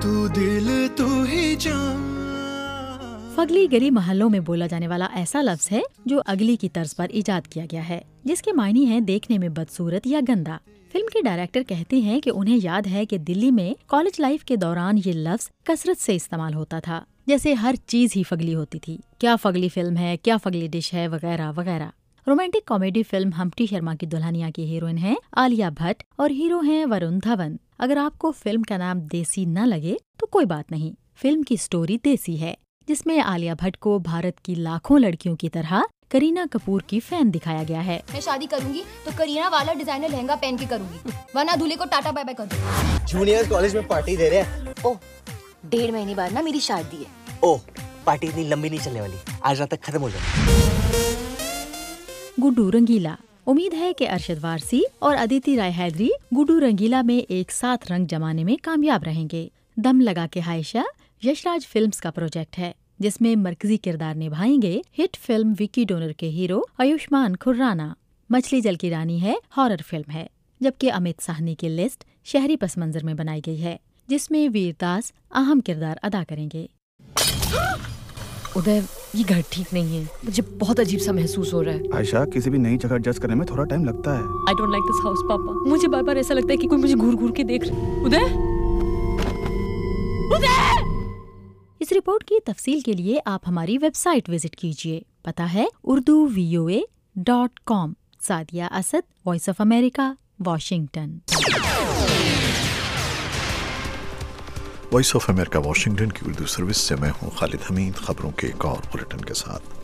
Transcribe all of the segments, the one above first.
तू दिल तू ही जान। फगली गली महल्लों में बोला जाने वाला ऐसा लफ्ज है जो अगली की तर्ज पर इजाद किया गया है, जिसके मायने हैं देखने में बदसूरत या गंदा। फिल्म के डायरेक्टर कहते हैं कि उन्हें याद है कि दिल्ली में कॉलेज लाइफ के दौरान ये लफ्ज कसरत से इस्तेमाल होता था, जैसे हर चीज ही फगली होती थी। क्या फगली फिल्म है, क्या फगली डिश है, वगैरह वगैरह। Romantic comedy film Humpty Sharma ki Dulhania की हीरोइन है आलिया भट्ट और हीरो हैं वरुण धवन। अगर आपको फिल्म का नाम देसी न लगे तो कोई बात नहीं, फिल्म की स्टोरी देसी है, जिसमें आलिया भट्ट को भारत की लाखों लड़कियों की तरह करीना कपूर की फैन दिखाया गया है। मैं शादी करूंगी तो करीना वाला डिजाइनर लहंगा पहन के करूंगी, वरना दूल्हे को टाटा बाय बाय कर दूंगी। जूनियर्स कॉलेज में पार्टी दे रहे हैं। ओह, 1.5 महीने बाद ना मेरी शादी है। ओह, पार्टी इतनी लंबी नहीं चलने वाली, आज रात तक खत्म हो जाएगी। गुड्डू रंगीला। उम्मीद है कि अरशद वारसी और अदिति राय हैदरी गुड्डू रंगीला में एक साथ रंग जमाने में कामयाब रहेंगे। दम लगा के हाइशा यशराज फिल्म्स का प्रोजेक्ट है, जिसमें मरकजी किरदार निभाएंगे हिट फिल्म विकी डोनर के हीरो आयुष्मान खुर्राना। मछली जल की रानी है, हॉरर फिल्म है, जबकि अमित साहनी की लिस्ट शहरी पस मंजर में बनाई गई है, जिसमें वीरदास अहम किरदार अदा करेंगे। उदय, ये घर ठीक नहीं है, मुझे बहुत अजीब सा महसूस हो रहा है। आयशा, किसी भी नई जगह एडजस्ट करने में थोड़ा टाइम लगता है। I don't like this house पापा, मुझे बार बार ऐसा लगता है कि कोई मुझे घूर घूर के देख रहा है। उदय, उदय! इस रिपोर्ट की तफसील के लिए आप हमारी वेबसाइट विजिट कीजिए। पता है urduvoa.com। Sadia Asad, Voice of America, Washington. Voice of America Washington की उर्दू सर्विस से मैं हूं खालिद हमीद। खबरों के एक और बुलेटिन के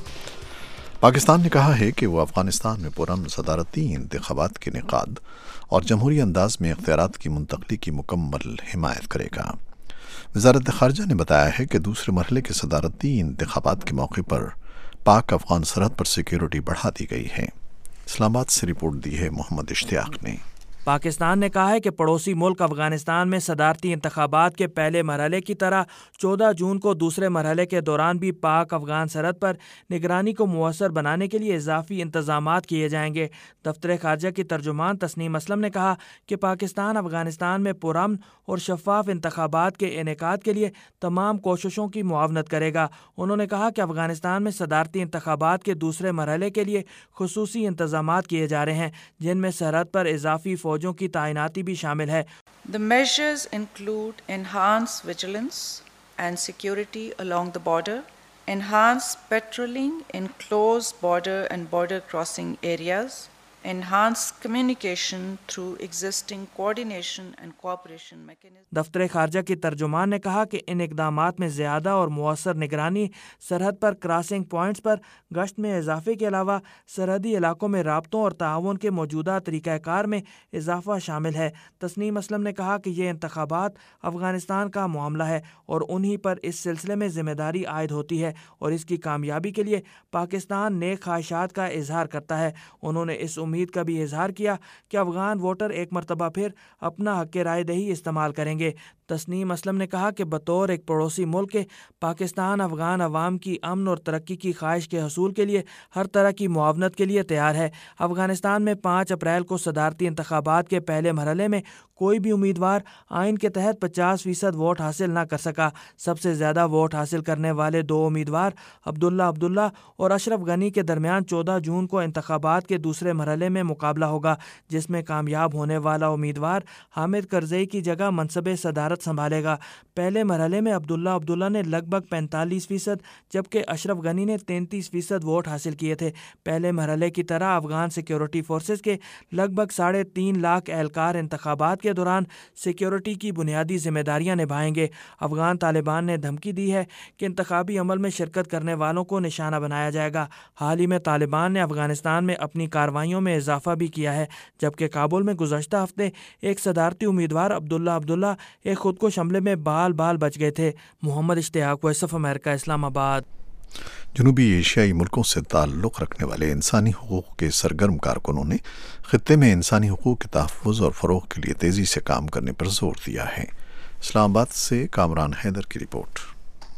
साथ। पाकिस्तान ने कहा है कि वो अफगानिस्तान में पुरअमन सदारती इंतखाबात के इनेकाद और जमहूरी अंदाज में इख्तियारात की मुंतकली की मुकम्मल हिमायत करेगा। वज़ारत ख़ारजा ने बताया है कि दूसरे मरहले के सदारती इंतखाबात के मौके पर पाक अफ़गान सरहद पर सिक्योरिटी बढ़ा दी गई है। इस्लामाबाद से रिपोर्ट दी है मोहम्मद इश्तियाक ने। पाकिस्तान ने कहा है कि पड़ोसी मुल्क अफगानिस्तान में सदारती इंतखाबात के पहले मरहले की तरह 14 जून को दूसरे मरहले के दौरान भी पाक अफगान सरहद पर निगरानी को मुअस्सर बनाने के लिए इजाफी इंतजामात किए जाएंगे। दफ्तर खारजा की तर्जुमान तस्नीम असलम ने कहा कि पाकिस्तान अफगानिस्तान में पुरअमन और शफाफ इंतखाबात के इनेकाद के लिए तमाम कोशिशों की मुआवनत करेगा। उन्होंने कहा कि अफगानिस्तान में सदारती इंतखाबात के दूसरे मरहले के लिए खुसूसी इंतजामात किए जा रहे हैं, जिनमें सरहद पर इजाफी फौजों की तैनाती भी शामिल है। The measures include enhanced vigilance and security along the border, enhanced patrolling in close border and border crossing areas, enhanced communication through existing coordination and cooperation mechanisms। दफ्तर खारजा की तर्जुमान ने कहा कि इन इकदामात में ज़्यादा और मुअस्सर निगरानी, सरहद पर क्रॉसिंग पॉइंट्स पर गश्त में इजाफे के अलावा सरहदी इलाकों में राब्तों और ताउन के मौजूदा तरीक़ाकार में इजाफा शामिल है। तस्नीम असलम ने कहा कि ये इंतखाबात अफगानिस्तान का मामला है और उन्हीं पर इस सिलसिले में जिम्मेदारी आयद होती है और इसकी कामयाबी के लिए पाकिस्तान नेक ख्वाहिशात का इजहार करता है। उन्होंने इस उम्मीद का भी इजहार किया कि अफगान वोटर एक मरतबा फिर अपना हक़ राय दही इस्तेमाल करेंगे। तस्नीम असलम ने कहा कि बतौर एक पड़ोसी मुल्क के पाकिस्तान अफगान अवाम की अमन और तरक्की की ख्वाहिश के हसूल के लिए हर तरह की मुआवनत के लिए तैयार है। अफगानिस्तान में 5 अप्रैल को सदारती इंतखाबात के पहले मरहले में कोई भी उम्मीदवार आइन के तहत 50% वोट हासिल न कर सका। सबसे ज़्यादा वोट हासिल करने वाले 2 उम्मीदवार अब्दुल्ला और अशरफ गनी के दरमियान 14 जून को इंतखाबात के दूसरे मरहले में मुकाबला होगा, जिसमें कामयाब होने वाला उम्मीदवार हामिद करज़ई की जगह मनसब सदारत संभालेगा। पहले मरहले में अब्दुल्ला ने लगभग 45%, जबकि अशरफ गनी ने 33% वोट हासिल किए थे। पहले मरहले की तरह अफगान सिक्योरिटी फोर्सेस के लगभग 3.5 लाख एहलकार इंतखाबात के दौरान सिक्योरिटी की बुनियादी जिम्मेदारियां निभाएंगे। अफगान तालिबान ने धमकी दी है कि इंतखाबी अमल में शिरकत करने वालों को निशाना बनाया जाएगा। हाल ही में तालिबान ने अफगानिस्तान में अपनी कार्रवाइयों में इजाफा भी किया है, जबकि काबुल में गुज़श्ता हफ्ते एक सदारती उम्मीदवार अब्दुल्ला एक खुदकुश हमले में बाल बच गए थे। Mohammad Ishtiaq, Voice of America, Islamabad. जनूबी एशियाई मुल्कों से ताल्लुक़ रखने वाले इंसानी हुकूक़ के सरगर्म कारकुनों ने ख़ित्ते में इंसानी हुकूक़ के तहफ़्फ़ुज़ और फ़रोग़ के लिए तेज़ी से काम करने पर जोर दिया है। इस्लामाबाद से कामरान हैदर की रिपोर्ट।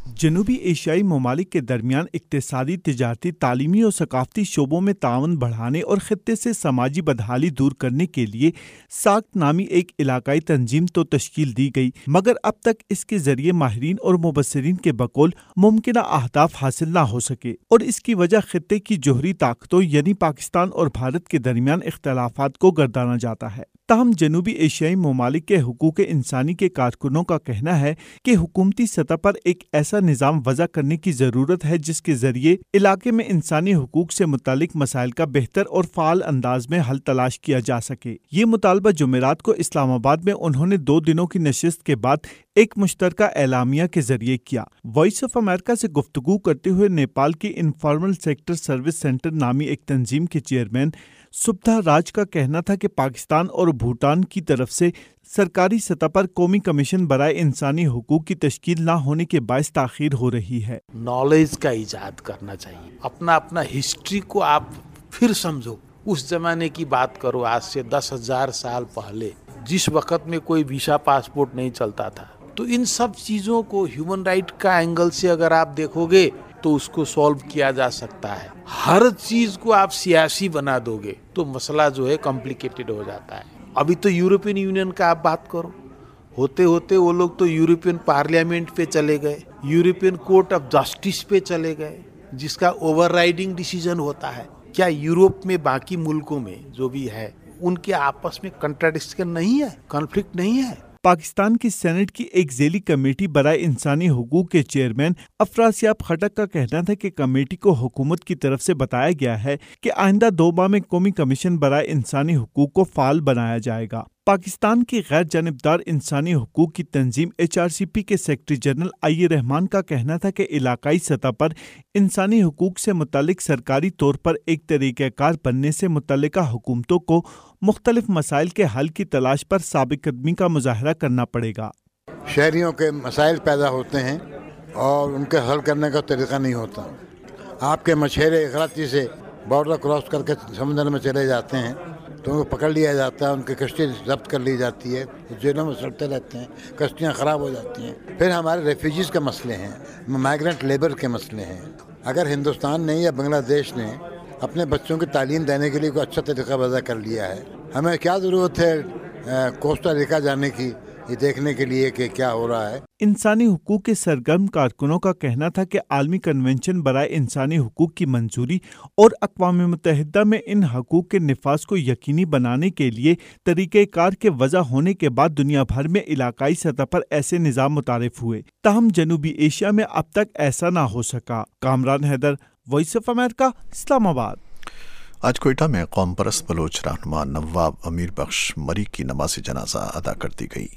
جنوبی ایشیائی ممالک کے درمیان اقتصادی، تجارتی، تعلیمی اور ثقافتی شعبوں میں تعاون بڑھانے اور خطے سے سماجی بدحالی دور کرنے کے لیے ساکت نامی ایک علاقائی تنظیم تو تشکیل دی گئی، مگر اب تک اس کے ذریعے ماہرین اور مبصرین کے بقول ممکنہ اہداف حاصل نہ ہو سکے، اور اس کی وجہ خطے کی جوہری طاقتوں یعنی پاکستان اور بھارت کے درمیان اختلافات کو گردانا جاتا ہے۔ تاہم جنوبی ایشیائی ممالک کے حقوق انسانی کے کارکنوں کا کہنا ہے کہ حکومتی سطح پر ایک ایسا نظام وضع کرنے کی ضرورت ہے جس کے ذریعے علاقے میں انسانی حقوق سے متعلق مسائل کا بہتر اور فعال انداز میں حل تلاش کیا جا سکے۔ یہ مطالبہ جمعرات کو اسلام آباد میں انہوں نے 2 دنوں کی نشست کے بعد ایک مشترکہ اعلامیہ کے ذریعے کیا۔ وائس آف امریکہ سے گفتگو کرتے ہوئے نیپال کے انفارمل سیکٹر سروس سینٹر نامی ایک تنظیم کے چیئرمین سبدھا راج کا کہنا تھا کہ پاکستان اور بھوٹان کی طرف سے سرکاری سطح پر قومی کمیشن برائے انسانی حقوق کی تشکیل نہ ہونے کے باعث تاخیر ہو رہی ہے۔ نالج کا ایجاد کرنا چاہیے، اپنا ہسٹری کو آپ پھر سمجھو، اس زمانے کی بات کرو، آج سے 10,000 سال پہلے جس وقت میں کوئی ویزا پاسپورٹ نہیں چلتا تھا، تو ان سب چیزوں کو ہیومن رائٹ کا اینگل سے اگر آپ دیکھو گے تو اس کو سولو کیا جا سکتا ہے۔ ہر چیز کو آپ سیاسی بنا دو گے تو مسئلہ جو ہے کمپلیکیٹڈ ہو جاتا ہے۔ ابھی تو یورپین یونین کا آپ بات کرو، ہوتے ہوتے وہ لوگ تو یورپین پارلیمنٹ پہ چلے گئے، یورپین کورٹ آف جسٹس پہ چلے گئے، جس کا اوور رائڈنگ ڈیسیجن ہوتا ہے۔ کیا یورپ میں باقی ملکوں میں جو بھی ہے ان کے آپس میں کنٹراڈکشن نہیں ہے، کنفلکٹ نہیں ہے؟ پاکستان کی سینٹ کی ایک ذیلی کمیٹی برائے انسانی حقوق کے چیئرمین افراسیاب خٹک کا کہنا تھا کہ کمیٹی کو حکومت کی طرف سے بتایا گیا ہے کہ آئندہ 2 ماہ میں قومی کمیشن برائے انسانی حقوق کو فعال بنایا جائے گا۔ پاکستان کی غیر جانبدار انسانی حقوق کی تنظیم HRCP کے سیکرٹری جنرل آئی رحمان کا کہنا تھا کہ علاقائی سطح پر انسانی حقوق سے متعلق سرکاری طور پر ایک طریقہ کار بننے سے متعلقہ حکومتوں کو مختلف مسائل کے حل کی تلاش پر ثابت قدمی کا مظاہرہ کرنا پڑے گا۔ شہریوں کے مسائل پیدا ہوتے ہیں اور ان کے حل کرنے کا طریقہ نہیں ہوتا۔ آپ کے مچھیرے غلطی سے بارڈر کراس کر کے سمندر میں چلے جاتے ہیں تو ان کو پکڑ لیا جاتا ہے، ان کی کشتی ضبط کر لی جاتی ہے، جیلوں میں سڑتے رہتے ہیں، کشتیاں خراب ہو جاتی ہیں۔ پھر ہمارے ریفیوجیز کے مسئلے ہیں، مائیگرنٹ لیبر کے مسئلے ہیں۔ اگر ہندوستان نے یا بنگلہ دیش نے اپنے بچوں کی تعلیم دینے کے لیے کوئی اچھا طریقہ وضع کر لیا ہے، ہمیں کیا ضرورت ہے کوسٹا ریکا جانے کی یہ دیکھنے کے لیے کہ کیا ہو رہا ہے۔ انسانی حقوق کے سرگرم کارکنوں کا کہنا تھا کہ عالمی کنونشن برائے انسانی حقوق کی منظوری اور اقوام متحدہ میں ان حقوق کے نفاذ کو یقینی بنانے کے لیے طریقہ کار کے وضع ہونے کے بعد دنیا بھر میں علاقائی سطح پر ایسے نظام متعارف ہوئے، تاہم جنوبی ایشیا میں اب تک ایسا نہ ہو سکا۔ Kamran Haider, Voice of America, Islamabad. آج کوئٹہ میں قوم پرست بلوچ رہنما نواب امیر بخش مری کی نماز جنازہ ادا کر دی گئی۔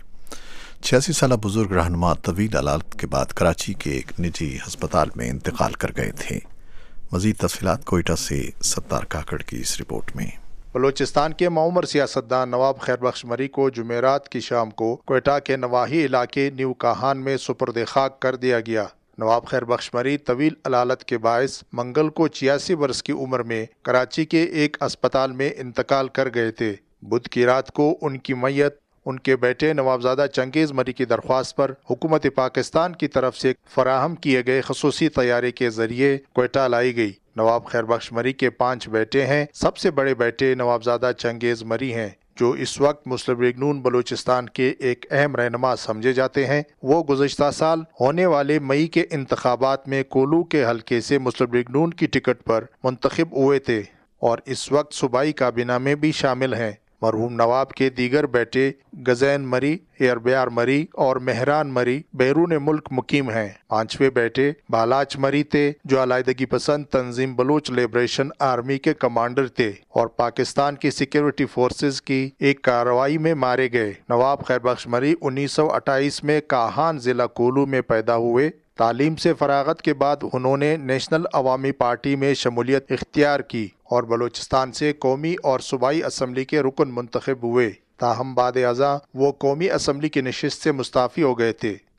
86 سالہ بزرگ رہنما طویل علالت کے بعد کراچی کے ایک نجی ہسپتال میں انتقال کر گئے تھے۔ مزید تفصیلات کوئٹہ سے ستار کاکڑ کی اس رپورٹ میں۔ بلوچستان کے معمر سیاستدان نواب خیر بخش مری کو جمعرات کی شام کو کوئٹہ کے نواحی علاقے نیو کاہان میں سپرد خاک کر دیا گیا۔ نواب خیر بخش مری طویل علالت کے باعث منگل کو 86 برس کی عمر میں کراچی کے ایک اسپتال میں انتقال کر گئے تھے۔ بدھ کی رات کو ان کی میت ان کے بیٹے نوابزادہ چنگیز مری کی درخواست پر حکومت پاکستان کی طرف سے فراہم کیے گئے خصوصی طیارے کے ذریعے کوئٹہ لائی گئی۔ نواب خیر بخش مری کے 5 بیٹے ہیں۔ سب سے بڑے بیٹے نوابزادہ چنگیز مری ہیں، جو اس وقت مسلم لیگ نون بلوچستان کے ایک اہم رہنما سمجھے جاتے ہیں۔ وہ گزشتہ سال ہونے والے مئی کے انتخابات میں کولو کے حلقے سے مسلم لیگ نون کی ٹکٹ پر منتخب ہوئے تھے اور اس وقت صوبائی کابینہ میں بھی شامل ہیں۔ مرحوم نواب کے دیگر بیٹے گزین مری، ایربیار مری اور مہران مری بیرون ملک مقیم ہیں۔ 5ویں بیٹے بالاچ مری تھے، جو علیحدگی پسند تنظیم بلوچ لبریشن آرمی کے کمانڈر تھے اور پاکستان کی سیکیورٹی فورسز کی ایک کارروائی میں مارے گئے۔ نواب خیر بخش مری 1928 میں کاہان ضلع کولو میں پیدا ہوئے۔ تعلیم سے فراغت کے بعد انہوں نے نیشنل عوامی پارٹی میں شمولیت اختیار کی اور بلوچستان سے قومی اور صوبائی اسمبلی کے رکن منتخب ہوئے، تاہم بعد ازاں وہ قومی اسمبلی کی نشست سے مستعفی ہو گئے تھے۔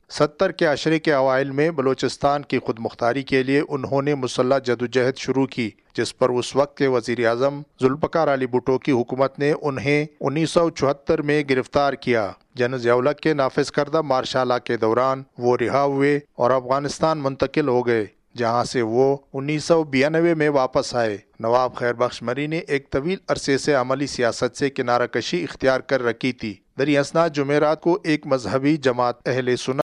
70 کے عشرے کے اوائل میں بلوچستان کی خود مختاری کے لیے انہوں نے مسلح جدوجہد شروع کی، جس پر اس وقت کے وزیر اعظم ذوالفقار علی بھٹو کی حکومت نے انہیں 1974 میں گرفتار کیا۔ جنرل ضیاء الحق کے نافذ کردہ مارشل لا کے دوران وہ رہا ہوئے اور افغانستان منتقل ہو گئے، جہاں سے وہ 1992 میں واپس آئے۔ نواب خیر بخش مری نے ایک طویل عرصے سے عملی سیاست سے کنارہ کشی اختیار کر رکھی تھی۔ دریں اثنا جمعرات کو ایک مذہبی جماعت اہل سنت